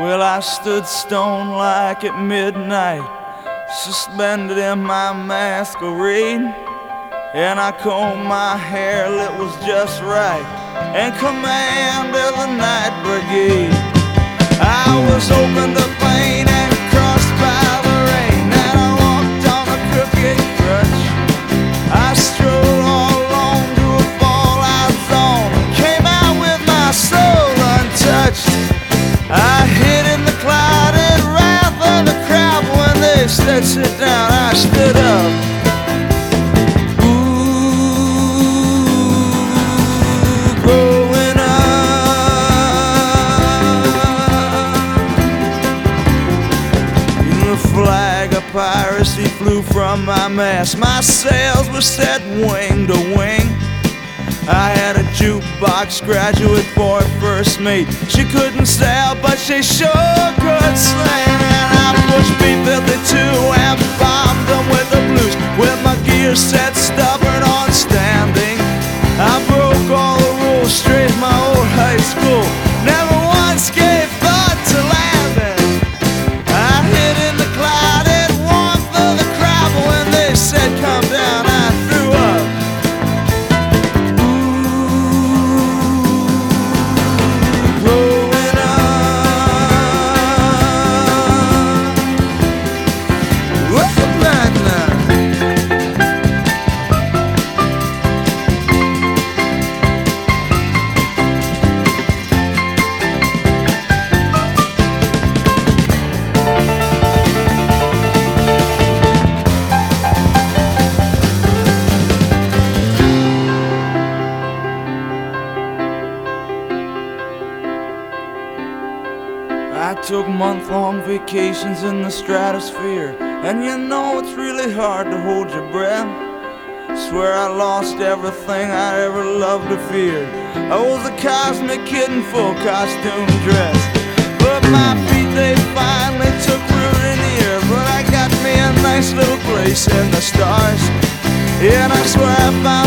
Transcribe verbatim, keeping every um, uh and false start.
Well, I stood stone like at midnight, suspended in my masquerade, and I combed my hair, it was just right, and commanded the night brigade. I was opened up plain and crossed by the rain, and I walked on a crooked crutch. I strolled all alone to a fallout zone and came out with my soul untouched. I hid in the cloud and wrath of the crowd. When they said sit down, I stood up. Ooh, growing up. The flag of piracy flew from my mast. My sails were set wing to wing. I had a jukebox graduate for a first mate. She couldn't sail, but she sure could sing. And I pushed B fifty-two and bombed them with the blues, with my gear set stubborn on standing. I broke all the rules, straight my old high school. Never once gave thought to landing. I hid in the cloud and warmth of the crowd, but when they said come down, I threw up. I took month-long vacations in the stratosphere, and you know it's really hard to hold your breath. Swear I lost everything I ever loved or feared. I was a cosmic kid in full costume dress, but my feet, they finally took root in the air. But I got me a nice little place in the stars, yeah, and I swear I found